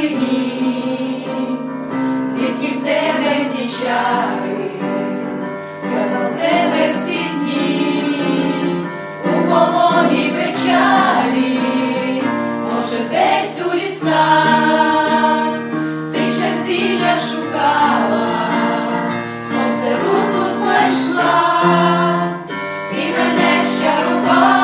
далині, звідки в тебе ті чари, я без тебе всі дні, у полоні печалі, може десь у лісах, ти ж зілля шукала, сонце руку знайшла, і мене щарувала.